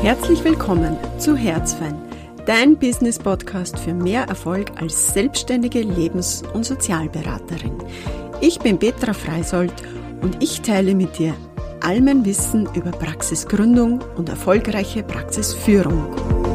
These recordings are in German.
Herzlich willkommen zu Herzfein, dein Business-Podcast für mehr Erfolg als selbstständige Lebens- und Sozialberaterin. Ich bin Petra Freisold und ich teile mit dir all mein Wissen über Praxisgründung und erfolgreiche Praxisführung.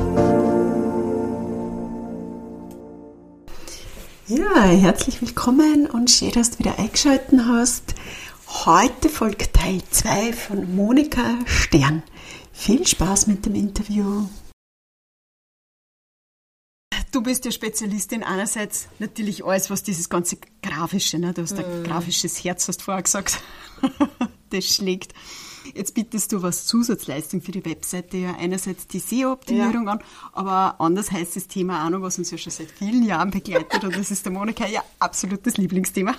Ja, herzlich willkommen und schön, dass du wieder eingeschaltet hast. Heute folgt Teil 2 von Monika Stern. Viel Spaß mit dem Interview. Du bist ja Spezialistin einerseits natürlich alles, was dieses ganze Grafische, ne? Du hast ein grafisches Herz, hast du vorher gesagt, das schlägt. Jetzt bietest du was Zusatzleistung für die Webseite, ja einerseits die SEO-Optimierung an, aber anders heißt das Thema auch noch, was uns ja schon seit vielen Jahren begleitet und das ist der Monika ja absolutes Lieblingsthema.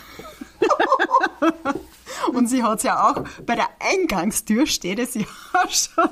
Und sie hat es ja auch bei der Eingangstür, steht es ja schon,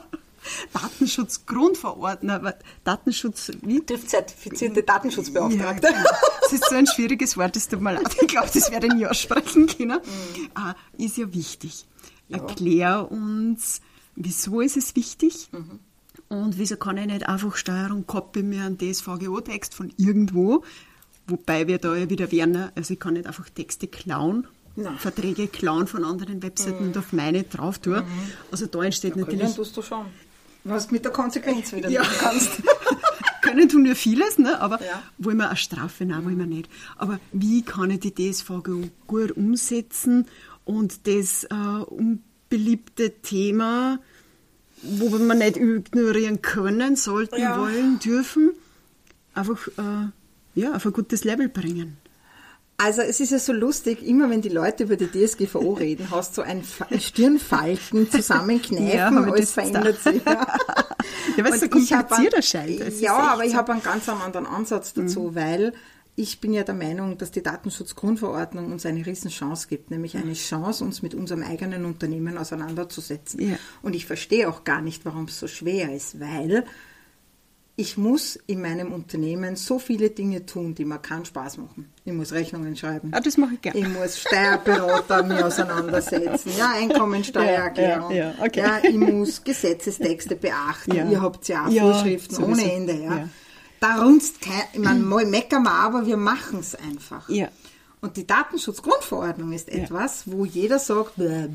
Datenschutzgrundverordner, zertifizierte Datenschutzbeauftragte. Ja, das ist so ein schwieriges Wort, das tut mir leid. Ich glaube, das werde ich nie aussprechen können. Ist ja wichtig. Ja. Erklär uns, wieso ist es wichtig und wieso kann ich nicht einfach Steuerung Copy mir einen DSVGO-Text von irgendwo, wobei wir da ja wieder wären, also ich kann nicht einfach Texte klauen, Verträge klauen von anderen Webseiten und auf meine drauf tun. Also da entsteht natürlich... Können tust du schon. Was mit der Konsequenz wieder ja. kannst. Können tun wir vieles, ne? Aber wollen wir eine Strafe? Nein, wollen wir nicht. Aber wie kann ich die DSVGO gut umsetzen und das unbeliebte Thema, wo wir nicht ignorieren können, sollten, wollen, dürfen, einfach auf ein gutes Level bringen? Also es ist ja so lustig, immer wenn die Leute über die DSGVO reden, hast du so ein Stirnfalten, Zusammenkneifen, alles verändert sich. Ja, weil es so kompliziert erscheint. Aber ich habe einen ganz anderen Ansatz dazu, weil ich bin ja der Meinung, dass die Datenschutzgrundverordnung uns eine Riesenchance gibt, nämlich eine Chance, uns mit unserem eigenen Unternehmen auseinanderzusetzen. Ja. Und ich verstehe auch gar nicht, warum es so schwer ist, weil ich muss in meinem Unternehmen so viele Dinge tun, die mir keinen Spaß machen. Ich muss Rechnungen schreiben. Das mache ich gerne. Ich muss Steuerberater mir auseinandersetzen. Ja, Einkommensteuererklärung. Ja, okay. Ja, ich muss Gesetzestexte beachten. Ja. Ihr habt ja auch Vorschriften sowieso. Ohne Ende. Ja. Da runzt kein, mal meckern wir, aber wir machen es einfach. Ja. Und die Datenschutzgrundverordnung ist etwas, wo jeder sagt,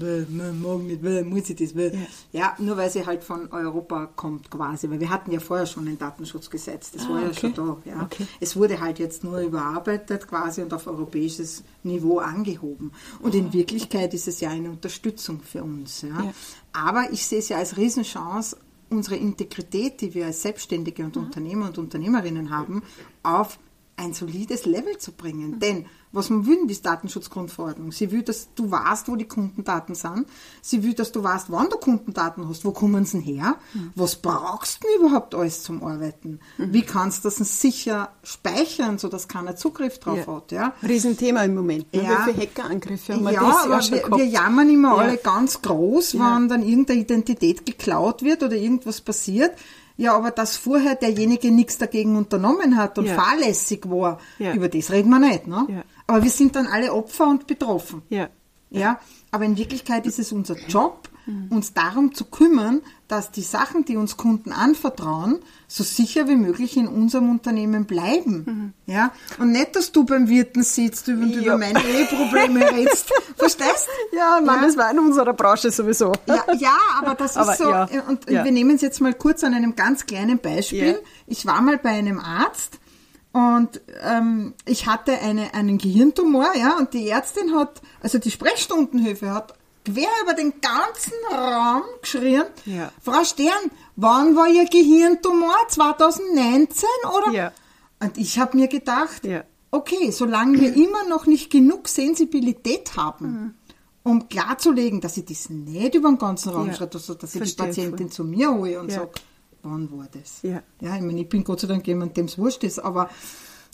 muss ich das? Ja, nur weil sie halt von Europa kommt quasi, weil wir hatten ja vorher schon ein Datenschutzgesetz, das war ja schon da. Ja. Okay. Es wurde halt jetzt nur überarbeitet quasi und auf europäisches Niveau angehoben. Und in Wirklichkeit ist es ja eine Unterstützung für uns. Ja. Aber ich sehe es ja als Riesenchance, unsere Integrität, die wir als Selbstständige und Unternehmer und Unternehmerinnen haben, auf ein solides Level zu bringen. Denn was man will, ist Datenschutzgrundverordnung. Sie will, dass du weißt, wo die Kundendaten sind. Sie will, dass du weißt, wann du Kundendaten hast. Wo kommen sie her? Was brauchst du überhaupt alles zum Arbeiten? Wie kannst du das sicher speichern, sodass keiner Zugriff drauf hat? Ja? Riesenthema im Moment. Ne? Wie viele Hackerangriffe haben wir das schon gehabt? Wir jammern immer alle ganz groß, wenn dann irgendeine Identität geklaut wird oder irgendwas passiert. Ja, aber dass vorher derjenige nichts dagegen unternommen hat und fahrlässig war, über das reden wir nicht. Ne? Ja. Aber wir sind dann alle Opfer und betroffen. Ja, aber in Wirklichkeit ist es unser Job, uns darum zu kümmern, dass die Sachen, die uns Kunden anvertrauen, so sicher wie möglich in unserem Unternehmen bleiben. Ja? Und nicht, dass du beim Wirten sitzt und über meine Eheprobleme redest. Verstehst du? Ja, nein, das war in unserer Branche sowieso. Ja, aber das ist so. Ja, und wir nehmen es jetzt mal kurz an einem ganz kleinen Beispiel. Ja. Ich war mal bei einem Arzt und ich hatte einen Gehirntumor, und die Ärztin hat, also die Sprechstundenhilfe hat quer über den ganzen Raum geschrien, Frau Stern, wann war Ihr Gehirntumor? 2019, oder? Ja. Und ich habe mir gedacht, okay, solange wir immer noch nicht genug Sensibilität haben, um klarzulegen, dass ich das nicht über den ganzen Raum schreibe, also dass ich die Patientin zu mir hole und sage, wann war das? Ja, ich meine, ich bin Gott sei Dank jemand, dem es wurscht ist, aber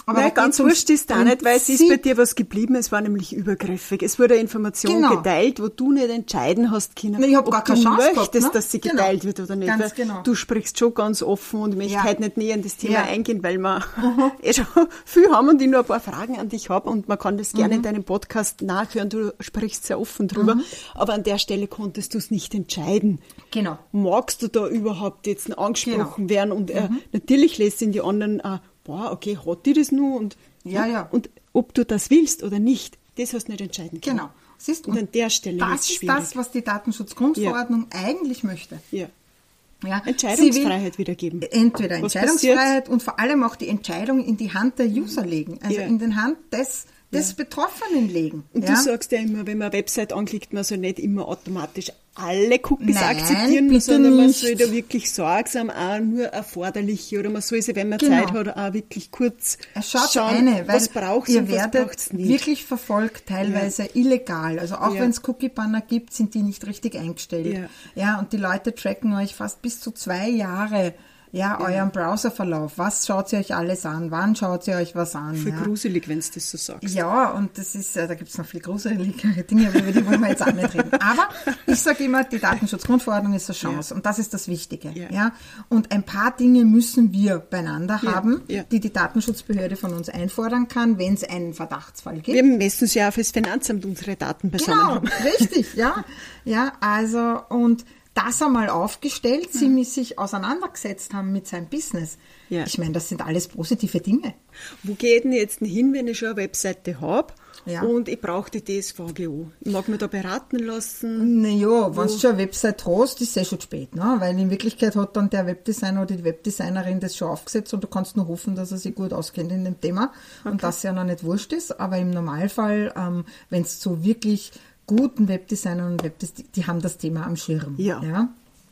Aber nein, ganz wurscht ist da nicht, weil es ist bei dir was geblieben, es war nämlich übergriffig. Es wurde Information geteilt, wo du nicht entscheiden hast können, ich ob gar keine Chance möchtest, gehabt, ne? dass sie geteilt wird oder nicht. Ganz genau. Du sprichst schon ganz offen und möchtest halt nicht näher in das Thema eingehen, weil wir schon viel haben und ich nur ein paar Fragen an dich habe und man kann das gerne in deinem Podcast nachhören, du sprichst sehr offen drüber, aber an der Stelle konntest du es nicht entscheiden. Genau. Magst du da überhaupt jetzt angesprochen werden? Und natürlich lässt in die anderen okay, hat die das nur? Und, und ob du das willst oder nicht, das hast du nicht entscheiden können. Genau. Siehst du? Und an der Stelle das ist das, was die Datenschutzgrundverordnung eigentlich möchte. Ja. Ja. Entscheidungsfreiheit wiedergeben. Entweder Entscheidungsfreiheit und vor allem auch die Entscheidung in die Hand der User legen, also in den Hand des Betroffenen legen. Und du sagst ja immer, wenn man eine Website anklickt, man soll nicht immer automatisch alle Cookies akzeptieren, sondern man soll da wirklich sorgsam auch nur erforderliche oder man soll sich, wenn man Zeit hat, auch wirklich kurz schauen, was braucht es und was braucht es nicht. Wirklich verfolgt, teilweise illegal. Also auch wenn es Cookie-Banner gibt, sind die nicht richtig eingestellt. Ja, und die Leute tracken euch fast bis zu 2 Jahre euren Browserverlauf. Was schaut ihr euch alles an? Wann schaut ihr euch was an? Voll gruselig, wenn du das so sagst. Ja, und das ist, da gibt es noch viel gruseligere Dinge, aber über die wollen wir jetzt auch nicht reden. Aber ich sage immer, die Datenschutzgrundverordnung ist eine Chance und das ist das Wichtige. Ja. Und ein paar Dinge müssen wir beieinander haben, die Datenschutzbehörde von uns einfordern kann, wenn es einen Verdachtsfall gibt. Wir messen ja auch fürs Finanzamt unsere Daten beisammen haben. Richtig, ja. Ja, also, und das einmal aufgestellt, sie sich auseinandergesetzt haben mit seinem Business. Ja. Ich meine, das sind alles positive Dinge. Wo geht denn jetzt hin, wenn ich schon eine Webseite habe und ich brauche die DSVGO? Ich mag mich da beraten lassen. Naja, wenn du schon eine Website hast, ist es schon spät, ne? Weil in Wirklichkeit hat dann der Webdesigner oder die Webdesignerin das schon aufgesetzt und du kannst nur hoffen, dass er sich gut auskennt in dem Thema und dass es ja noch nicht wurscht ist. Aber im Normalfall, wenn es so wirklich guten Webdesignern und die haben das Thema am Schirm. Ja.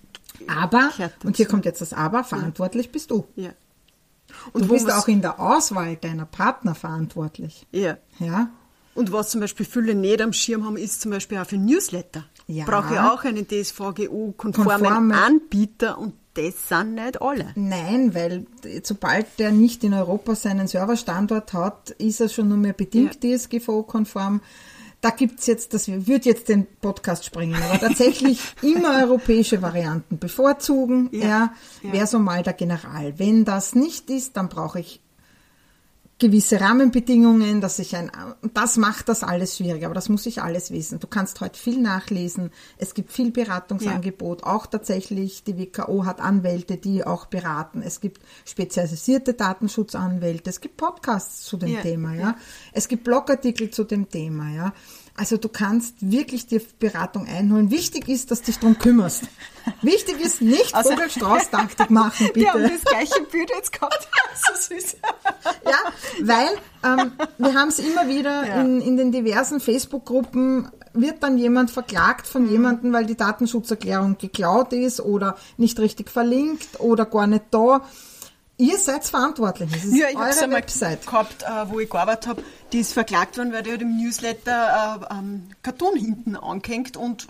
Aber, und hier kommt jetzt das Aber, verantwortlich bist du. Ja. Und du bist auch in der Auswahl deiner Partner verantwortlich. Ja. Und was zum Beispiel viele nicht am Schirm haben, ist zum Beispiel auch für Newsletter. Ja. Brauche ich auch einen DSVGO-konformen Anbieter und das sind nicht alle. Nein, weil sobald der nicht in Europa seinen Serverstandort hat, ist er schon nur mehr bedingt DSGVO-konform. Da gibt's jetzt, das wird jetzt den Podcast sprengen, aber tatsächlich immer europäische Varianten bevorzugen, wäre so mal der General. Wenn das nicht ist, dann brauche ich gewisse Rahmenbedingungen, das macht das alles schwierig, aber das muss ich alles wissen. Du kannst heute viel nachlesen, es gibt viel Beratungsangebot, auch tatsächlich die WKO hat Anwälte, die auch beraten, es gibt spezialisierte Datenschutzanwälte, es gibt Podcasts zu dem Thema, es gibt Blogartikel zu dem Thema, Also du kannst wirklich dir Beratung einholen. Wichtig ist, dass du dich darum kümmerst. Wichtig ist, nicht Vogelstrauß-Taktik machen, bitte. Ja, und das gleiche Bild jetzt gehabt. So süß. Ja, weil wir haben es immer wieder in den diversen Facebook-Gruppen, wird dann jemand verklagt von jemandem, weil die Datenschutzerklärung geklaut ist oder nicht richtig verlinkt oder gar nicht da. Ihr seid verantwortlich. Das ist ich habe es einmal gehabt, wo ich gearbeitet habe, die ist verklagt worden, weil die hat im Newsletter Karton hinten angehängt und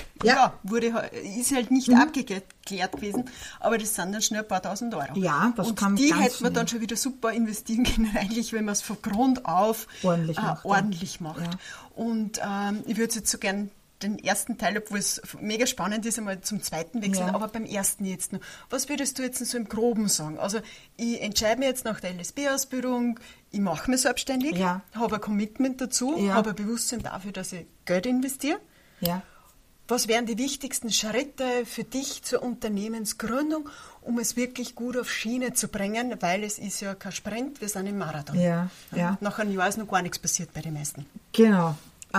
ist halt nicht abgeklärt gewesen, aber das sind dann schnell ein paar tausend Euro. Ja, das und kann die ganz hätte man dann schon wieder super investieren können, eigentlich, wenn man es von Grund auf ordentlich macht. Ja. Und ich würde jetzt so gern den ersten Teil, obwohl es mega spannend ist, einmal zum zweiten wechseln, aber beim ersten jetzt noch. Was würdest du jetzt so im Groben sagen? Also ich entscheide mich jetzt nach der LSB-Ausbildung, ich mache mich selbstständig, habe ein Commitment dazu, habe ein Bewusstsein dafür, dass ich Geld investiere. Ja. Was wären die wichtigsten Schritte für dich zur Unternehmensgründung, um es wirklich gut auf Schiene zu bringen, weil es ist ja kein Sprint, wir sind im Marathon. Ja. Nach einem Jahr ist noch gar nichts passiert bei den meisten. Genau.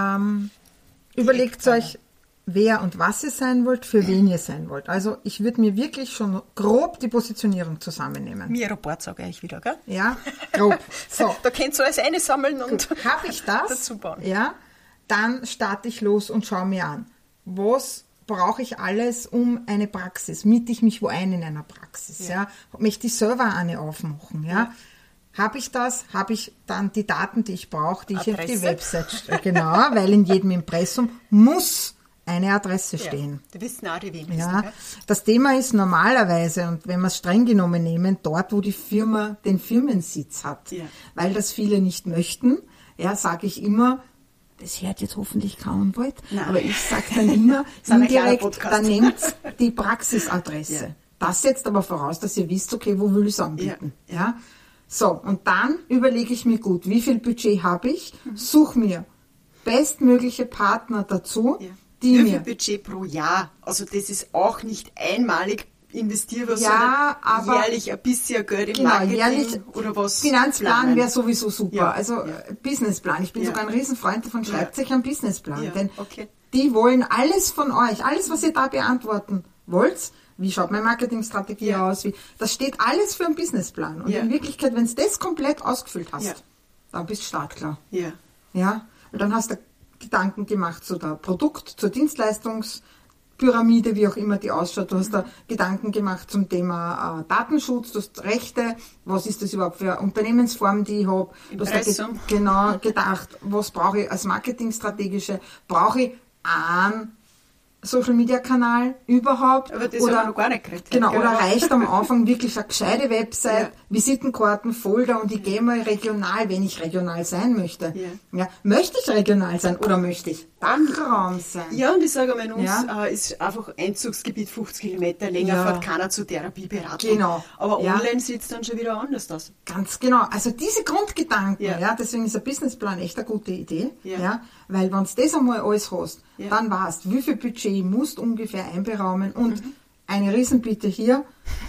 Überlegt euch, wer und was ihr sein wollt, für wen ihr sein wollt. Also ich würde mir wirklich schon grob die Positionierung zusammennehmen. Mir Report sage ich wieder, gell? Ja, grob. So. Da könnt ihr alles einsammeln und habe ich das dazu bauen. Ja, dann starte ich los und schaue mir an, was brauche ich alles um eine Praxis? Miete ich mich wo ein in einer Praxis? Ja. Möchte ich selber eine aufmachen? Ja. Habe ich das? Habe ich dann die Daten, die ich brauche, die ich auf die Website stelle? Genau, weil in jedem Impressum muss eine Adresse stehen. Die wissen auch, die wenigsten. Ja, das Thema ist normalerweise, und wenn wir es streng genommen nehmen, dort, wo die Firma den Firmensitz hat. Ja. Weil das viele nicht möchten, sage ich immer, das hört jetzt hoffentlich kaum bald, aber ich sage dann immer, indirekt, dann nehmt die Praxisadresse. Ja. Das setzt aber voraus, dass ihr wisst, okay, wo will ich es anbieten. Ja. So, und dann überlege ich mir gut, wie viel Budget habe ich, suche mir bestmögliche Partner dazu, wie viel Budget pro Jahr? Also das ist auch nicht einmalig investierbar, sondern jährlich ein bisschen Geld im Marketing jährlich, oder was? Finanzplan wäre sowieso super. Businessplan. Ich bin sogar ein Riesenfreund davon, schreibt euch einen Businessplan. Denn die wollen alles von euch, alles, was ihr da beantworten wollt. Wie schaut meine Marketingstrategie aus? Das steht alles für einen Businessplan. Und in Wirklichkeit, wenn du das komplett ausgefüllt hast, dann bist du startklar. Ja? Und dann hast du Gedanken gemacht zu der Produkt-, zur Dienstleistungspyramide, wie auch immer die ausschaut. Du hast da Gedanken gemacht zum Thema Datenschutz, du hast Rechte, was ist das überhaupt für eine Unternehmensform, die ich habe. Du hast da genau gedacht, was brauche ich als Marketingstrategische, brauche ich einen Social-Media-Kanal überhaupt? Aber das haben wir noch gar nicht geredet. Genau, oder reicht am Anfang wirklich eine gescheite Website, Visitenkarten, Folder und ich gehe mal regional, wenn ich regional sein möchte. Ja. Möchte ich regional sein oder möchte ich Dachraum sein? Ja, und ich sage mal, in uns ist einfach Einzugsgebiet 50 Kilometer, länger fährt keiner zur Therapieberatung. Genau. Aber online sieht es dann schon wieder anders aus. Ganz genau. Also diese Grundgedanken, deswegen ist ein Businessplan echt eine gute Idee. Ja. Weil wenn du das einmal alles hast, dann weißt du, wie viel Budget musst du ungefähr einberaumen und eine Riesenbitte hier,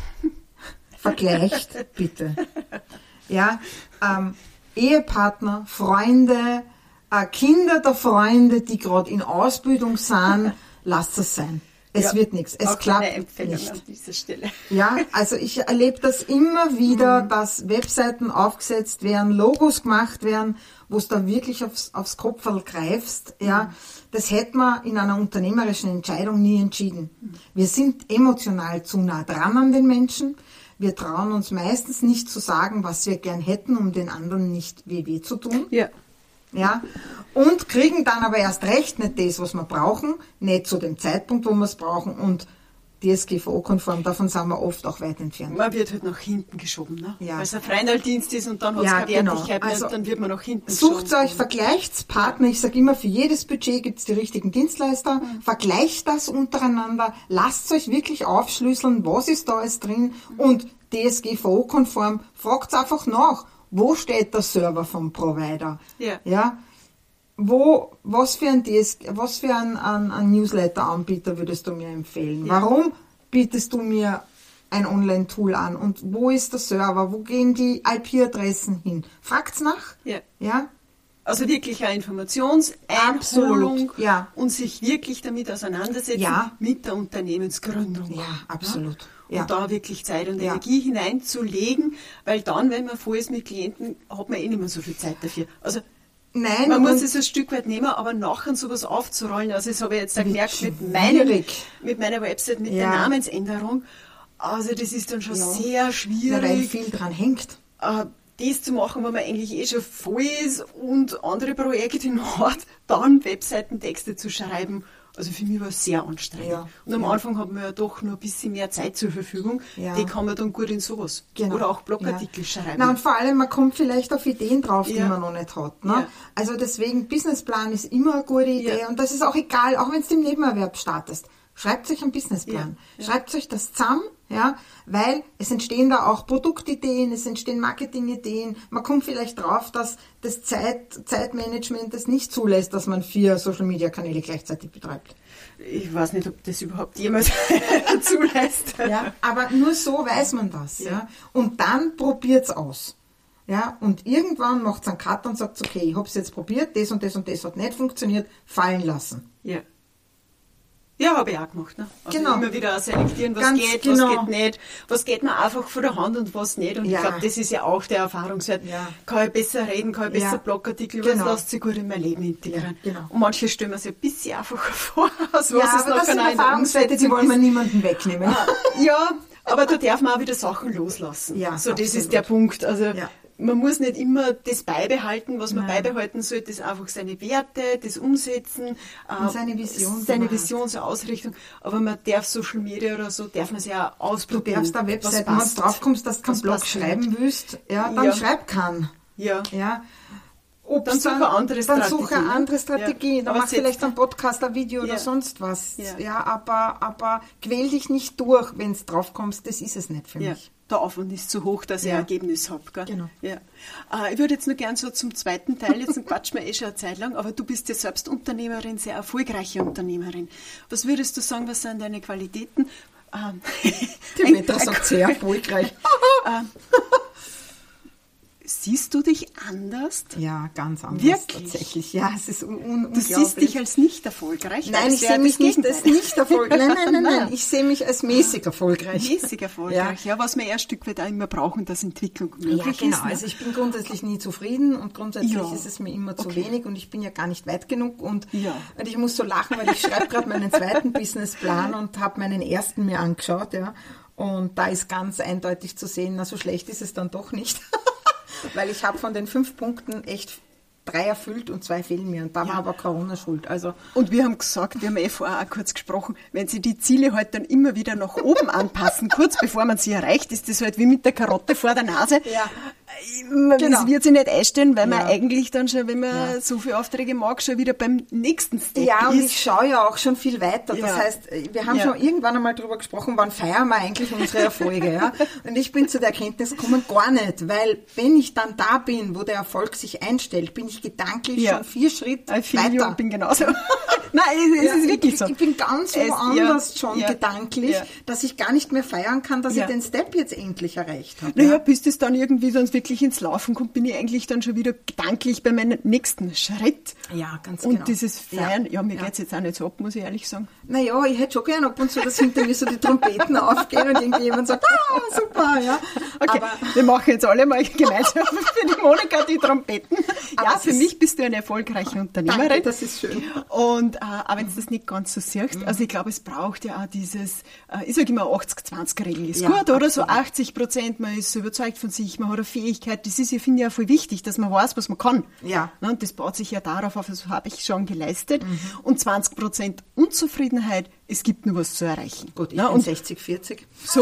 vergleicht bitte. Ja, Ehepartner, Freunde, Kinder der Freunde, die gerade in Ausbildung sind, lasst es sein. Es wird nichts. Es auch klappt Empfehlung nicht. An dieser Stelle. Ja, also ich erlebe das immer wieder, dass Webseiten aufgesetzt werden, Logos gemacht werden, wo es da wirklich aufs Kopferl greifst. Ja, das hätte man in einer unternehmerischen Entscheidung nie entschieden. Wir sind emotional zu nah dran an den Menschen. Wir trauen uns meistens nicht zu sagen, was wir gern hätten, um den anderen nicht weh zu tun. Ja, und kriegen dann aber erst recht nicht das, was wir brauchen, nicht zu dem Zeitpunkt, wo wir es brauchen und DSGVO-konform, davon sind wir oft auch weit entfernt. Man wird halt nach hinten geschoben, ne? Weil es ein Freihaltdienst ist und dann hat es keine Wertigkeit mehr, und dann wird man nach hinten geschoben. Sucht euch Vergleichspartner, ich sage immer, für jedes Budget gibt es die richtigen Dienstleister, vergleicht das untereinander, lasst euch wirklich aufschlüsseln, was ist da alles drin und DSGVO-konform, fragt einfach nach. Wo steht der Server vom Provider? Ja. Was für ein Newsletter-Anbieter würdest du mir empfehlen? Warum bietest du mir ein Online-Tool an? Und wo ist der Server? Wo gehen die IP-Adressen hin? Fragt's nach. Ja. Also wirklich eine Informationseinholung und sich wirklich damit auseinandersetzen mit der Unternehmensgründung. Ja, absolut. Und da wirklich Zeit und Energie hineinzulegen, weil dann, wenn man voll ist mit Klienten, hat man nicht mehr so viel Zeit dafür. Also man muss es ein Stück weit nehmen, aber nachher sowas aufzurollen, also das habe ich jetzt gemerkt mit meiner Website, mit der Namensänderung, also das ist dann schon sehr schwierig. Weil viel dran hängt. Das zu machen, wo man eigentlich schon voll ist und andere Projekte noch hat, dann Webseitentexte zu schreiben. Also für mich war es sehr anstrengend. Und am Anfang hat man ja doch nur ein bisschen mehr Zeit zur Verfügung. Die kann man dann gut in sowas. Oder auch Blogartikel schreiben. Na, und vor allem, man kommt vielleicht auf Ideen drauf, die man noch nicht hat. Ne? Also deswegen, Businessplan ist immer eine gute Idee. Und das ist auch egal, auch wenn du im Nebenerwerb startest. Schreibt euch einen Businessplan. Schreibt euch das zusammen, weil es entstehen da auch Produktideen, es entstehen Marketingideen. Man kommt vielleicht drauf, dass das Zeitmanagement das nicht zulässt, dass man 4 Social-Media-Kanäle gleichzeitig betreibt. Ich weiß nicht, ob das überhaupt jemand zulässt. Aber nur so weiß man das. Und dann probiert's aus. Und irgendwann macht es einen Cut und sagt, okay, ich habe es jetzt probiert, das und das und das hat nicht funktioniert, fallen lassen. Ja, habe ich auch gemacht. Ne? Also immer wieder selektieren, was geht nicht, was geht mir einfach von der Hand und was nicht. Und ich glaube, das ist ja auch der Erfahrungswert. Kann ich besser reden, kann ich besser Blogartikel, was lässt sich gut in mein Leben integrieren. Und manche stellen mir sich ein bisschen einfacher vor, als was es aber das sind Erfahrungswerte, die wollen wir niemandem wegnehmen. Aber da darf man auch wieder Sachen loslassen. So, das ist der Punkt. Also man muss nicht immer das beibehalten, was man beibehalten sollte, das einfach seine Werte, das Umsetzen, und seine Vision. Seine Vision, so Ausrichtung. Aber man darf Social Media oder so, darf man sich auch ausprobieren. Du darfst eine Website, wenn du drauf kommst, dass du keinen Blog schreiben willst, dann schreib keinen. Ja. Dann suche eine andere Strategie. Dann suche eine andere Strategie. Dann mach vielleicht einen Podcast, ein Video oder sonst was. Ja, aber quäl dich nicht durch, wenn du drauf kommst, das ist es nicht für mich. Der Aufwand ist zu hoch, dass ich ein Ergebnis habe. Genau. Ja. Ich würde jetzt nur gern so zum zweiten Teil, jetzt quatschen wir schon eine Zeit lang, aber du bist ja selbst Unternehmerin, sehr erfolgreiche Unternehmerin. Was würdest du sagen, was sind deine Qualitäten? Die Meta sagt sehr erfolgreich. Siehst du dich anders? Ja, ganz anders. Wirklich? Tatsächlich. Ja, es ist unglaublich. Du siehst dich als nicht erfolgreich? Nein, ich sehe mich nicht als nicht erfolgreich. Nein. Ich sehe mich als mäßig erfolgreich. Mäßig erfolgreich, ja, was wir ein Stück weit auch immer brauchen, dass Entwicklung möglich ist. Genau. Also ich bin grundsätzlich nie zufrieden und grundsätzlich ist es mir immer zu wenig und ich bin ja gar nicht weit genug und ich muss so lachen, weil ich schreibe gerade meinen zweiten Businessplan und habe meinen ersten mir angeschaut, und da ist ganz eindeutig zu sehen, na, so schlecht ist es dann doch nicht. Weil ich habe von den 5 Punkten echt 3 erfüllt und 2 fehlen mir. Und da war aber Corona schuld. Also und wir haben gesagt, wir haben vorher auch kurz gesprochen, wenn Sie die Ziele halt dann immer wieder nach oben anpassen, kurz bevor man sie erreicht, ist das halt wie mit der Karotte vor der Nase. Das wird sich nicht einstellen, weil man eigentlich dann schon, wenn man so viele Aufträge mag, schon wieder beim nächsten Step ist. Ja, und ich schaue ja auch schon viel weiter. Das heißt, wir haben schon irgendwann einmal darüber gesprochen, wann feiern wir eigentlich unsere Erfolge. Und ich bin zu der Erkenntnis gekommen, gar nicht. Weil wenn ich dann da bin, wo der Erfolg sich einstellt, bin ich gedanklich schon 4 Schritte weiter. Ich bin genauso. Nein, es ist wirklich so. Ich bin ganz woanders schon gedanklich, dass ich gar nicht mehr feiern kann, dass ich den Step jetzt endlich erreicht habe. Naja, bis das dann irgendwie sonst wirklich ins Laufen kommt, bin ich eigentlich dann schon wieder gedanklich bei meinem nächsten Schritt. Ja, ganz genau. Und dieses Feiern, mir geht es jetzt auch nicht so ab, muss ich ehrlich sagen. Naja, ich hätte schon gerne ab und zu, dass hinter mir so die Trompeten aufgehen und irgendjemand sagt, super, Okay, aber wir machen jetzt alle mal gemeinsam für die Monika die Trompeten. Ja, für mich bist du eine erfolgreiche Unternehmerin. Danke, das ist schön. Und auch wenn du das nicht ganz so siehst, also ich glaube, es braucht ja auch dieses, ich sage immer 80-20-Regel ist gut, oder? So 80%, man ist so überzeugt von sich, man hat eine Fähigkeit, das ist, ich finde ja voll wichtig, dass man weiß, was man kann. Ja. Und das baut sich ja darauf auf, das habe ich schon geleistet. Und 20% Unzufriedenheit, es gibt nur was zu erreichen. Gut, ich bin 60-40. So,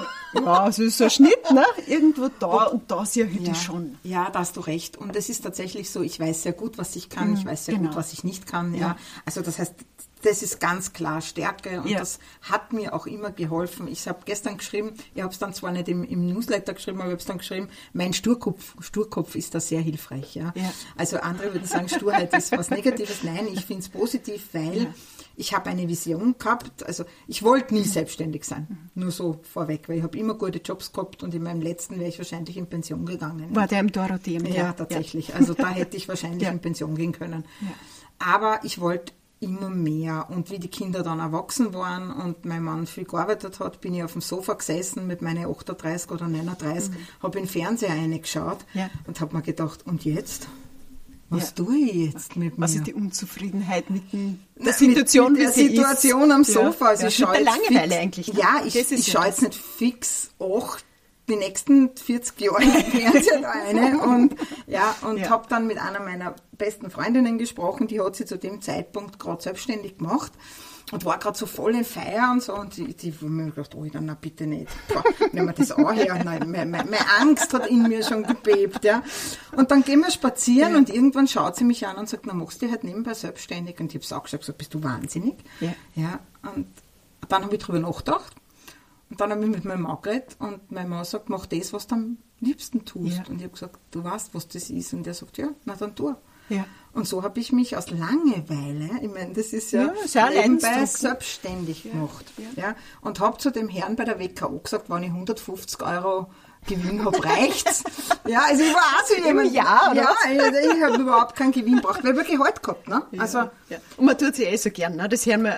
so ist so ein Schnitt, ne? Irgendwo da und da sehe ich das schon. Ja, da hast du recht. Und es ist tatsächlich so, ich weiß sehr gut, was ich kann, ich weiß sehr gut, was ich nicht kann. Ja. Also das heißt, das ist ganz klar Stärke und das hat mir auch immer geholfen. Ich habe gestern geschrieben, ich habe es dann zwar nicht im Newsletter geschrieben, aber ich habe es dann geschrieben, mein Sturkopf ist da sehr hilfreich. Ja? Also andere würden sagen, Sturheit ist was Negatives. Nein, ich finde es positiv, weil ich habe eine Vision gehabt. Also ich wollte nie selbstständig sein, nur so vorweg, weil ich habe immer gute Jobs gehabt und in meinem letzten wäre ich wahrscheinlich in Pension gegangen. War der im Dorotheum? Ja, tatsächlich. Also da hätte ich wahrscheinlich in Pension gehen können. Ja. Aber ich wollte immer mehr. Und wie die Kinder dann erwachsen waren und mein Mann viel gearbeitet hat, bin ich auf dem Sofa gesessen mit meinen 38 oder 39, habe in den Fernseher reingeschaut und habe mir gedacht, und jetzt? Was tue ich jetzt mit mir? Was ist die Unzufriedenheit mit der Situation, mit der Situation am Sofa? Also ich schaue Langeweile eigentlich. Ne? Ja, ich schaue jetzt nicht fix die nächsten 40 Jahre im Fernsehen eine und habe dann mit einer meiner besten Freundinnen gesprochen, die hat sich zu dem Zeitpunkt gerade selbstständig gemacht und war gerade so voll in Feier und so und die haben mir gedacht, dann na bitte nicht, nehmen wir das auch her. Nein, meine Angst hat in mir schon gebebt. Ja. Und dann gehen wir spazieren und irgendwann schaut sie mich an und sagt, na machst du halt nebenbei selbstständig? Und ich habe auch gesagt, bist du wahnsinnig? Ja. Und dann habe ich drüber nachgedacht. Und dann habe ich mit meinem Mann geredet und mein Mann sagt, mach das, was du am liebsten tust. Und ich habe gesagt, du weißt, was das ist. Und er sagt, ja, na dann tu. Ja. Und so habe ich mich aus Langeweile, ich meine, das ist nebenbei selbstständig gemacht. Ja. Und habe zu dem Herrn bei der WKO gesagt, wenn ich 150 € Gewinn habe, reicht's. Ja, also ich war auch so jemand. Ich habe überhaupt keinen Gewinn gebraucht, weil ich wirklich Gehalt gehabt, ne? Ja, also, Und man tut sie so gern, ne? Das hören wir,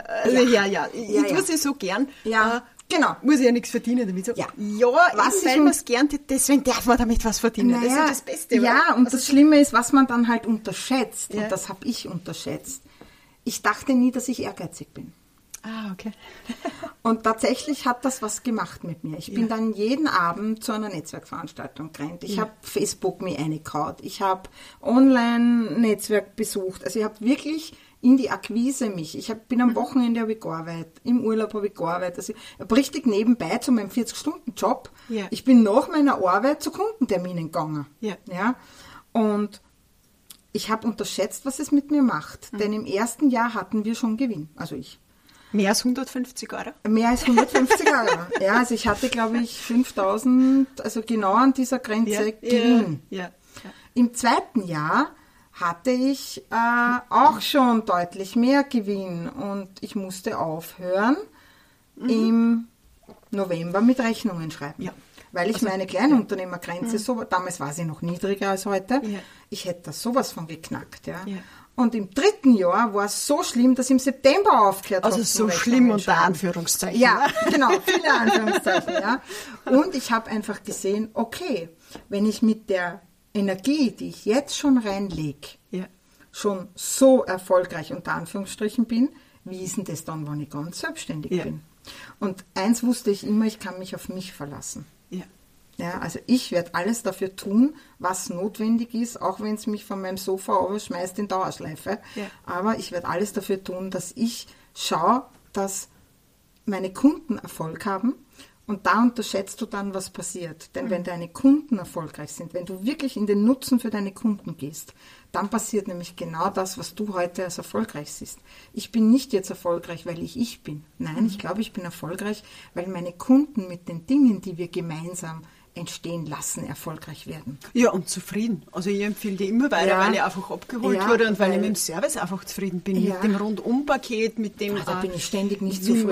ich tue sie so gern. Ja. Genau. Muss ich ja nichts verdienen damit. So. Ja, weil man es gern tut, deswegen darf man damit was verdienen. Das ist ja das Beste. Ja, und das Schlimme ist, was man dann halt unterschätzt, und das habe ich unterschätzt. Ich dachte nie, dass ich ehrgeizig bin. Ah, okay. Und tatsächlich hat das was gemacht mit mir. Ich bin dann jeden Abend zu einer Netzwerkveranstaltung gerannt. Ich habe Facebook mir eingekaut. Ich habe Online-Netzwerk besucht. Also ich habe wirklich in die Akquise mich. Bin am Wochenende habe ich gearbeitet, im Urlaub habe ich gearbeitet. Also ich habe richtig nebenbei zu meinem 40-Stunden-Job. Ja. Ich bin nach meiner Arbeit zu Kundenterminen gegangen. Ja. Und ich habe unterschätzt, was es mit mir macht. Denn im ersten Jahr hatten wir schon Gewinn. Also ich. Mehr als 150 Euro? Mehr als 150 Euro. Ja, also ich hatte, glaube ich, 5.000, also genau an dieser Grenze Gewinn. Ja. Im zweiten Jahr hatte ich auch schon deutlich mehr Gewinn und ich musste aufhören im November mit Rechnungen schreiben. Ja. Weil ich meine Kleinunternehmergrenze, damals war sie noch niedriger als heute, ich hätte das sowas von geknackt. Ja. Und im dritten Jahr war es so schlimm, dass ich im September aufgehört habe. Also so schlimm unter Anführungszeichen. Ja, genau, viele Anführungszeichen. Ja. Und ich habe einfach gesehen, okay, wenn ich mit der Energie, die ich jetzt schon reinlege, schon so erfolgreich unter Anführungsstrichen bin, wie ist denn das dann, wenn ich ganz selbstständig bin? Und eins wusste ich immer, ich kann mich auf mich verlassen. Ja, also ich werde alles dafür tun, was notwendig ist, auch wenn es mich von meinem Sofa schmeißt in Dauerschleife. Aber ich werde alles dafür tun, dass ich schaue, dass meine Kunden Erfolg haben. Und da unterschätzt du dann, was passiert. Denn wenn deine Kunden erfolgreich sind, wenn du wirklich in den Nutzen für deine Kunden gehst, dann passiert nämlich genau das, was du heute als erfolgreich siehst. Ich bin nicht jetzt erfolgreich, weil ich bin. Nein, ich glaube, ich bin erfolgreich, weil meine Kunden mit den Dingen, die wir gemeinsam entstehen lassen, erfolgreich werden. Ja, und zufrieden. Also ich empfehle dir immer weiter, weil ich einfach abgeholt wurde und weil ich mit dem Service einfach zufrieden bin. Mit dem Rundum-Paket, mit dem... Da bin ich ständig nicht zufrieden.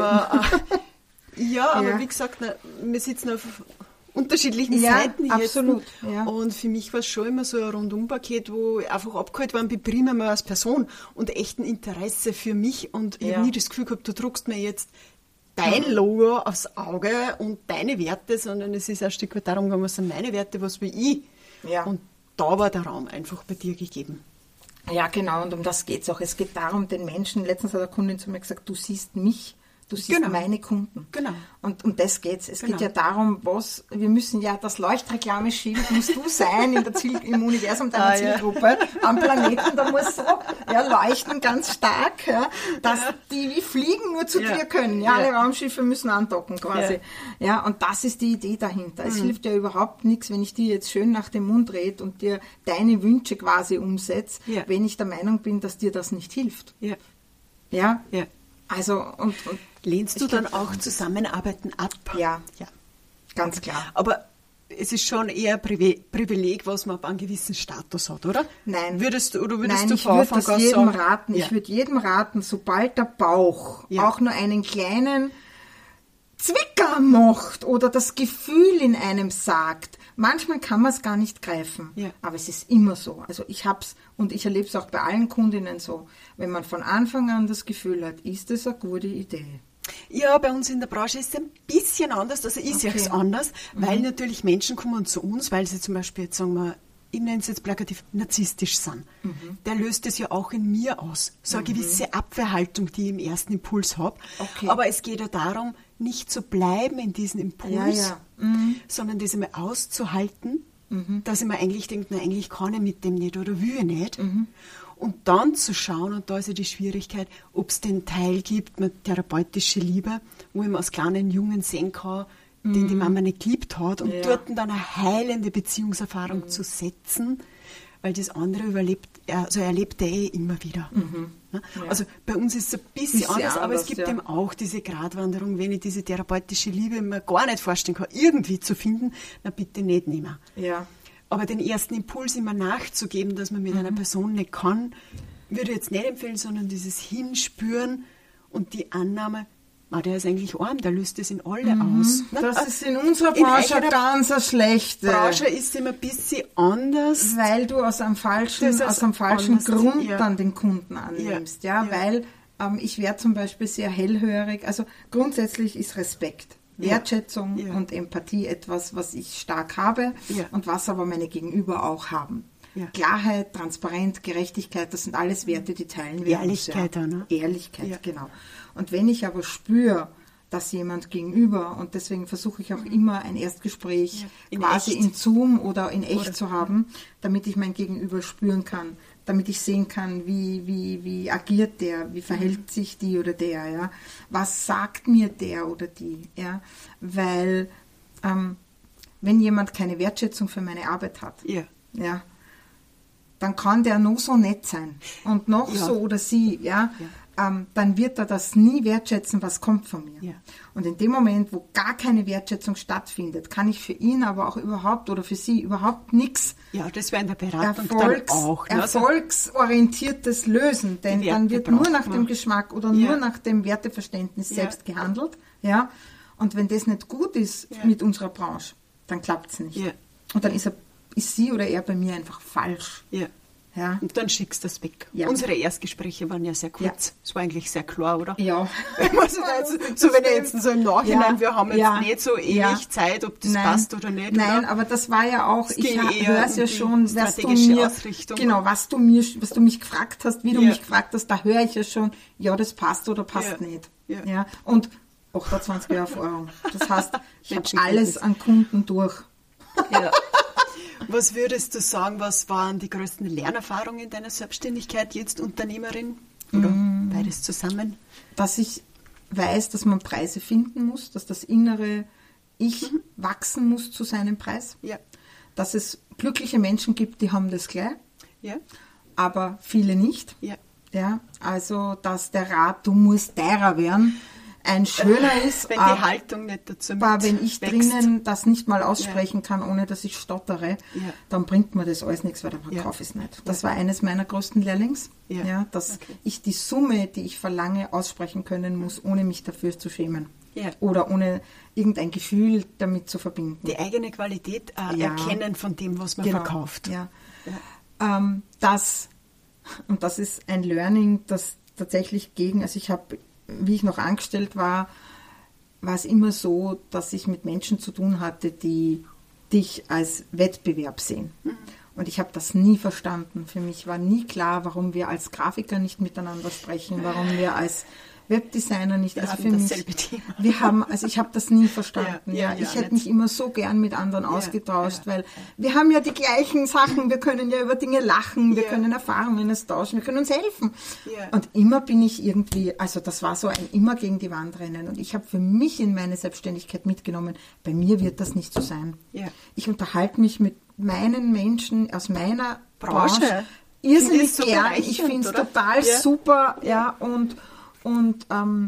Aber wie gesagt, wir sitzen auf unterschiedlichen Seiten jetzt. Absolut. Ja. Und für mich war es schon immer so ein Rundum-Paket, wo ich einfach abgeholt war, bin prima mal als Person und echten Interesse für mich. Und ich habe nie das Gefühl gehabt, du druckst mir jetzt dein Logo aufs Auge und deine Werte, sondern es ist ein Stück weit darum gegangen, was sind meine Werte, was will ich. Ja. Und da war der Raum einfach bei dir gegeben. Ja, genau, und um das geht es auch. Es geht darum, den Menschen, letztens hat eine Kundin zu mir gesagt, du siehst mich, du siehst meine Kunden. Genau. Und um das geht's. Es geht ja darum, wir müssen ja, das Leuchtreklameschild musst du sein im Universum deiner Zielgruppe, am Planeten, da muss so leuchten ganz stark, dass die wie fliegen nur zu dir können. Ja, alle Raumschiffe müssen andocken quasi. Ja, und das ist die Idee dahinter. Es hilft ja überhaupt nichts, wenn ich dir jetzt schön nach dem Mund rede und dir deine Wünsche quasi umsetze, wenn ich der Meinung bin, dass dir das nicht hilft. Ja. Also, und lehnst du dann auch Zusammenarbeiten ab? Ja, ganz klar. Aber es ist schon eher ein Privileg, was man ab einem gewissen Status hat, oder? Nein. Würdest du ich würde das jedem raten. Ich würde jedem raten, sobald der Bauch auch nur einen kleinen Zwicker macht oder das Gefühl in einem sagt, manchmal kann man es gar nicht greifen, aber es ist immer so. Also ich hab's und ich erlebe es auch bei allen Kundinnen so. Wenn man von Anfang an das Gefühl hat, ist das eine gute Idee? Ja, bei uns in der Branche ist es ein bisschen anders, also ich sehe es anders, weil natürlich Menschen kommen zu uns, weil sie zum Beispiel, jetzt sagen wir, ich nenne es jetzt plakativ, narzisstisch sind. Der löst es ja auch in mir aus. So eine gewisse Abwehrhaltung, die ich im ersten Impuls habe. Aber es geht ja darum, nicht zu bleiben in diesem Impuls, sondern das einmal auszuhalten, dass ich mir eigentlich denke, na, eigentlich kann ich mit dem nicht oder will ich nicht. Und dann zu schauen, und da ist ja die Schwierigkeit, ob es den Teil gibt, mit therapeutische Liebe, wo ich mir als kleinen Jungen sehen kann, den die Mama nicht geliebt hat und dort dann eine heilende Beziehungserfahrung zu setzen, weil das andere erlebt er immer wieder. Also bei uns ist es ein bisschen anders, aber es gibt eben auch diese Gratwanderung, wenn ich diese therapeutische Liebe mir gar nicht vorstellen kann, irgendwie zu finden, na bitte nicht nehmen. Ja. Aber den ersten Impuls immer nachzugeben, dass man mit einer Person nicht kann, würde ich jetzt nicht empfehlen, sondern dieses Hinspüren und die Annahme, der ist eigentlich arm, der löst das in alle aus. Das ist in unserer Branche ganz eine schlechte. Branche ist immer ein bisschen anders. Weil du aus einem falschen Grund dann den Kunden annimmst. Weil ich wäre zum Beispiel sehr hellhörig. Also grundsätzlich ist Respekt, Wertschätzung und Empathie etwas, was ich stark habe und was aber meine Gegenüber auch haben. Klarheit, Transparenz, Gerechtigkeit, das sind alles Werte, die teilen wir. Ehrlichkeit, uns, ne? Ehrlichkeit, genau. Und wenn ich aber spüre, dass jemand gegenüber, und deswegen versuche ich auch immer ein Erstgespräch quasi in Zoom oder in echt zu haben, damit ich mein Gegenüber spüren kann, damit ich sehen kann, wie agiert der, wie verhält sich die oder der, ja, was sagt mir der oder die, ja, weil wenn jemand keine Wertschätzung für meine Arbeit hat, ja, dann kann der noch so nett sein und noch so oder sie, dann wird er das nie wertschätzen, was kommt von mir. Ja. Und in dem Moment, wo gar keine Wertschätzung stattfindet, kann ich für ihn aber auch überhaupt oder für sie überhaupt nichts das wäre in der Beratung dann auch. Ne? Erfolgsorientiertes lösen, denn dann wird nur nach dem Geschmack oder nur nach dem Werteverständnis selbst gehandelt. Ja? Und wenn das nicht gut ist mit unserer Branche, dann klappt es nicht. Ja. Und dann ist sie oder er bei mir einfach falsch. Ja. Ja. Und dann schickst du das weg. Ja. Unsere Erstgespräche waren ja sehr kurz. Das war eigentlich sehr klar, oder? Ja. Wenn ich jetzt so im Nachhinein, wir haben jetzt nicht so ewig Zeit, ob das passt oder nicht. Nein, oder? Aber das war ja auch, ich höre es ja schon, was du mich gefragt hast, wie du mich gefragt hast, da höre ich ja schon, das passt oder passt nicht. Ja. Und 28 Jahre Erfahrung. Das heißt, ich habe alles an Kunden durch. Ja. Was würdest du sagen, was waren die größten Lernerfahrungen in deiner Selbstständigkeit, jetzt Unternehmerin oder beides zusammen? Dass ich weiß, dass man Preise finden muss, dass das innere Ich wachsen muss zu seinem Preis. Ja. Dass es glückliche Menschen gibt, die haben das gleich, aber viele nicht. Ja. Ja, also dass der Rat, du musst teurer werden, ein schöner ist, wenn die Haltung nicht dazu wenn ich drinnen das nicht mal aussprechen kann, ohne dass ich stottere, dann bringt mir das alles nichts, weil der Verkauf ist nicht. Das war eines meiner größten Learnings, dass ich die Summe, die ich verlange, aussprechen können muss, ohne mich dafür zu schämen. Ja. Oder ohne irgendein Gefühl damit zu verbinden. Die eigene Qualität erkennen von dem, was man verkauft. Ja. Das ist ein Learning, das tatsächlich wie ich noch angestellt war, war es immer so, dass ich mit Menschen zu tun hatte, die dich als Wettbewerb sehen. Und ich habe das nie verstanden. Für mich war nie klar, warum wir als Grafiker nicht miteinander sprechen, warum wir als Webdesigner nicht. Ich habe das nie verstanden. Ich hätte mich immer so gern mit anderen ausgetauscht, weil wir haben ja die gleichen Sachen, wir können ja über Dinge lachen, wir können Erfahrungen tauschen, wir können uns helfen. Und immer bin ich irgendwie, also das war so ein immer gegen die Wand rennen. Und ich habe für mich in meine Selbstständigkeit mitgenommen, bei mir wird das nicht so sein. Ich unterhalte mich mit meinen Menschen aus meiner Branche irrsinnig gern. Ich finde es total super, und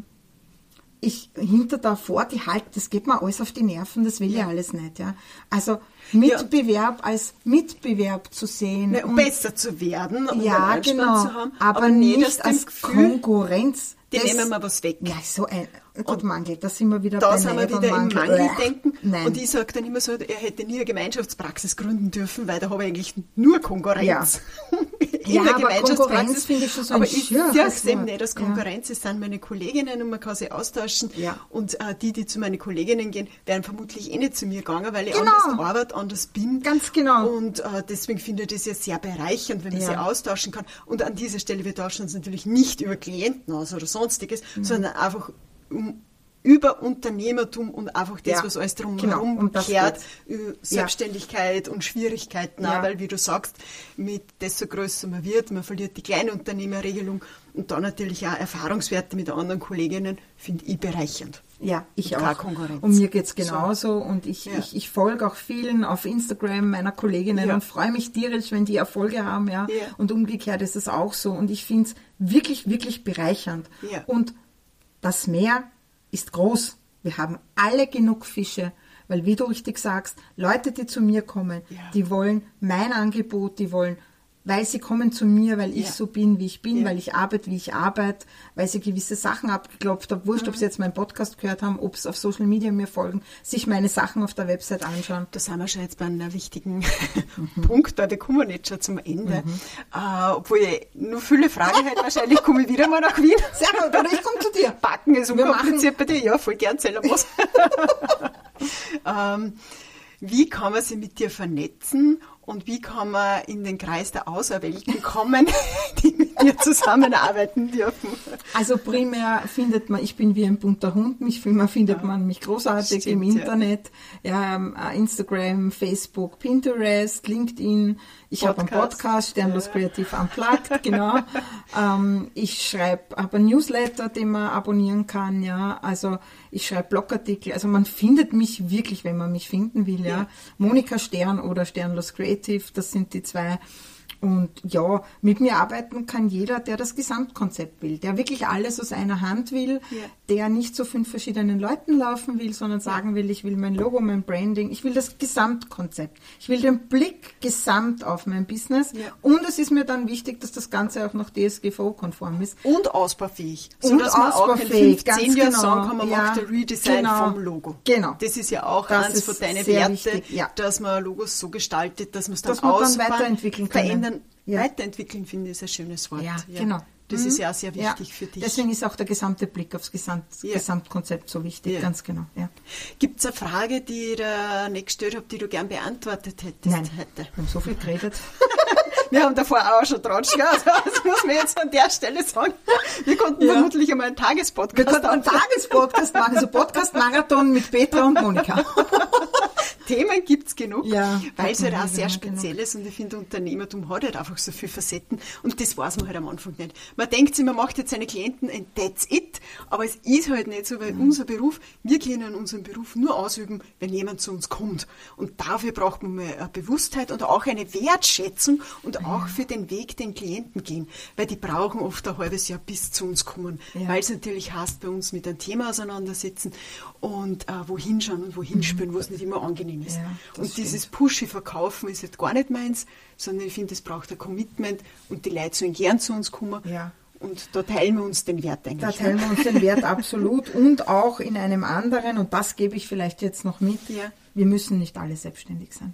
ich hinter davor, das geht mir alles auf die Nerven, das will ich alles nicht. Ja. Also Mitbewerb als Mitbewerb zu sehen. Und besser zu werden, um einen zu haben, aber nicht als Konkurrenz. Die nehmen wir was weg. Ja, so ein Mangel, da sind wir wieder bei sind wir wieder im Mangeldenken. Und ich sage dann immer so, er hätte nie eine Gemeinschaftspraxis gründen dürfen, weil da habe ich eigentlich nur Konkurrenz. In der Gemeinschaftspraxis finde ich schon so aber ich sehe es eben nicht als Konkurrenz, es sind meine Kolleginnen und man kann sie austauschen. Und die zu meinen Kolleginnen gehen, wären vermutlich nicht zu mir gegangen, weil ich anders arbeite, anders bin. Ganz genau. Und deswegen finde ich das ja sehr bereichernd, wenn man sie austauschen kann. Und an dieser Stelle, wir tauschen uns natürlich nicht über Klienten aus oder sonstiges, sondern einfach über Unternehmertum und einfach das, was alles drumherum kehrt, Selbstständigkeit und Schwierigkeiten, weil, wie du sagst, mit desto größer man wird, man verliert die Kleinunternehmerregelung und dann natürlich auch Erfahrungswerte mit anderen Kolleginnen, finde ich bereichernd. Ja, ich auch. Konkurrenz. Und mir geht's genauso und ich folge auch vielen auf Instagram meiner Kolleginnen und freue mich tierisch, wenn die Erfolge haben, und umgekehrt ist es auch so und ich finde es wirklich, wirklich bereichernd. Und das Meer ist groß. Wir haben alle genug Fische, weil wie du richtig sagst, Leute, die zu mir kommen, die wollen mein Angebot, weil sie kommen zu mir, weil ich so bin, wie ich bin, weil ich arbeite, wie ich arbeite, weil sie gewisse Sachen abgeklopft haben, wurscht, ob sie jetzt meinen Podcast gehört haben, ob sie auf Social Media mir folgen, sich meine Sachen auf der Website anschauen. Da sind wir schon jetzt bei einem wichtigen Punkt, weil wir kommen jetzt schon zum Ende. Obwohl ich nur viele Fragen hätte, wahrscheinlich komme ich wieder mal nach Wien. Sehr gut, oder ich komme zu dir. Backen ist unkompliziert bei dir, ja, voll gern, erzähl was. Wie kann man sich mit dir vernetzen Und wie kann man in den Kreis der Auserwählten kommen, die mit dir zusammenarbeiten dürfen? Also primär findet man, ich bin wie ein bunter Hund, findet man mich großartig im Internet, Instagram, Facebook, Pinterest, LinkedIn. Ich habe einen Podcast, Sternlos Kreativ Unplugged, genau. Ich habe einen Newsletter, den man abonnieren kann, ja. Also ich schreibe Blogartikel. Also man findet mich wirklich, wenn man mich finden will, ja. Monika Stern oder Sternlos Creative, das sind die zwei. Und ja, mit mir arbeiten kann jeder, der das Gesamtkonzept will, der wirklich alles aus einer Hand will, der nicht zu 5 verschiedenen Leuten laufen will, sondern sagen will, ich will mein Logo, mein Branding, ich will das Gesamtkonzept. Ich will den Blick gesamt auf mein Business und es ist mir dann wichtig, dass das Ganze auch noch DSGVO-konform ist. Und ausbaufähig. So, dass man auch in 15 Jahren sagen kann, man macht ein Redesign vom Logo. Genau. Das ist ja auch eins von deinen Werten, dass man Logos so gestaltet, dass man es dann weiterentwickeln kann. Weiterentwickeln, finde ich, ist ein schönes Wort. Ja, genau. Das ist ja auch sehr wichtig für dich. Deswegen ist auch der gesamte Blick aufs Gesamtkonzept so wichtig, ganz genau. Ja. Gibt es eine Frage, die ich dir nicht gestellt habe, die du gern beantwortet hättest? Nein, wir haben so viel geredet. Wir haben davor auch schon Tratsch gehabt, also das muss man jetzt an der Stelle sagen. Wir konnten vermutlich einmal einen Tagespodcast machen, so Podcast-Marathon mit Petra und Monika. Themen gibt es genug, weil es halt auch sehr speziell ist und ich finde, Unternehmertum hat halt einfach so viele Facetten und das weiß man halt am Anfang nicht. Man denkt sich, man macht jetzt seine Klienten and that's it, aber es ist halt nicht so, weil unser Beruf, wir können unseren Beruf nur ausüben, wenn jemand zu uns kommt und dafür braucht man mal eine Bewusstheit und auch eine Wertschätzung und auch für den Weg den Klienten gehen, weil die brauchen oft ein halbes Jahr bis zu uns kommen, weil es natürlich heißt, bei uns mit einem Thema auseinandersetzen und wohin schauen und wohin spüren, was nicht immer angenehm ist. Ja, und dieses pushy Verkaufen ist halt gar nicht meins, sondern ich finde, es braucht ein Commitment und die Leute sollen gern zu uns kommen. Ja. Und da teilen wir uns den Wert eigentlich. Da teilen wir uns den Wert absolut und auch in einem anderen, und das gebe ich vielleicht jetzt noch mit, wir müssen nicht alle selbstständig sein.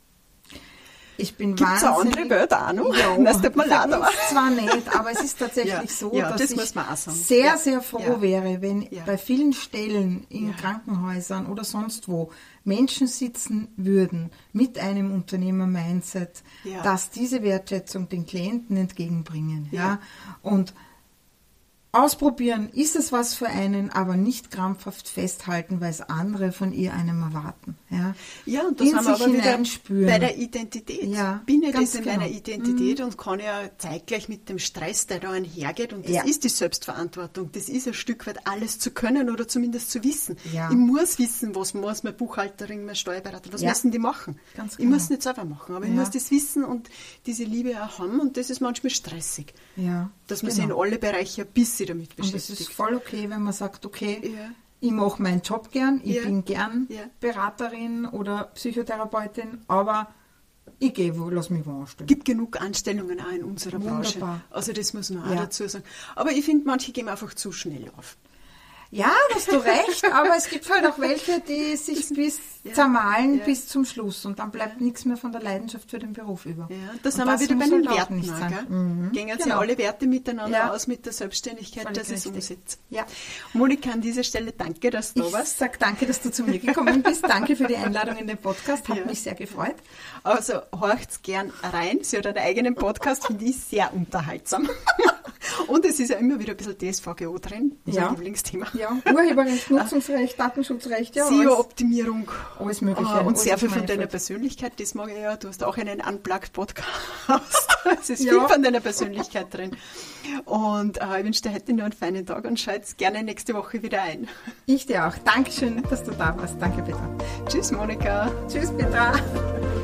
Ich bin Gibt's wahnsinnig... eine andere Welt auch noch? Ja, das tut mir leid, aber. Zwar nicht, aber es ist tatsächlich so, dass das ich sehr, sehr froh wäre, wenn bei vielen Stellen in Krankenhäusern oder sonst wo Menschen sitzen würden mit einem Unternehmer-Mindset, dass diese Wertschätzung den Klienten entgegenbringen. Ja. Und ausprobieren, ist es was für einen, aber nicht krampfhaft festhalten, weil es andere von ihr einem erwarten. Ja, und das haben wir aber wieder bei der Identität. Ja, bin ich das in meiner Identität und kann ja zeitgleich mit dem Stress, der da einhergeht, und das ist die Selbstverantwortung, das ist ein Stück weit alles zu können oder zumindest zu wissen. Ja. Ich muss wissen, was muss meine Buchhalterin, mein Steuerberater, was müssen die machen. Ganz genau. Ich muss nicht selber machen, aber ich muss das wissen und diese Liebe auch haben, und das ist manchmal stressig. Ja, dass man sich in alle Bereiche ein bisschen damit beschäftigt. Und es ist voll okay, wenn man sagt, okay, ich mache meinen Job gern, ich bin gern Beraterin oder Psychotherapeutin, aber ich lasse mich wo anstellen. Es gibt genug Anstellungen auch in unserer Branche. Also das muss man auch dazu sagen. Aber ich finde, manche gehen einfach zu schnell auf. Ja, hast du recht, aber es gibt halt auch welche, die sich zermahlen bis zum Schluss und dann bleibt nichts mehr von der Leidenschaft für den Beruf über. Ja, das sind wir wieder bei den Werten. Gehen jetzt alle Werte miteinander aus mit der Selbstständigkeit, dass es umsetzt. Ja. Monika, an dieser Stelle danke, dass du da warst. Ich sage danke, dass du zu mir gekommen bist. Danke für die Einladung in den Podcast, hat mich sehr gefreut. Also horcht's gern rein. Sie hat einen eigenen Podcast, finde ich sehr unterhaltsam. Und es ist ja immer wieder ein bisschen DSVGO drin, unser Lieblingsthema. Ja, Urheberrecht, Nutzungsrecht, Datenschutzrecht, SEO-Optimierung. Alles Mögliche. Und sehr viel von deiner Persönlichkeit, das mag ich ja. Du hast auch einen Unplugged-Podcast. Es ist viel von deiner Persönlichkeit drin. Und ich wünsche dir heute noch einen feinen Tag und schaut gerne nächste Woche wieder ein. Ich dir auch. Dankeschön, dass du da warst. Danke, Petra. Tschüss, Monika. Tschüss, Petra.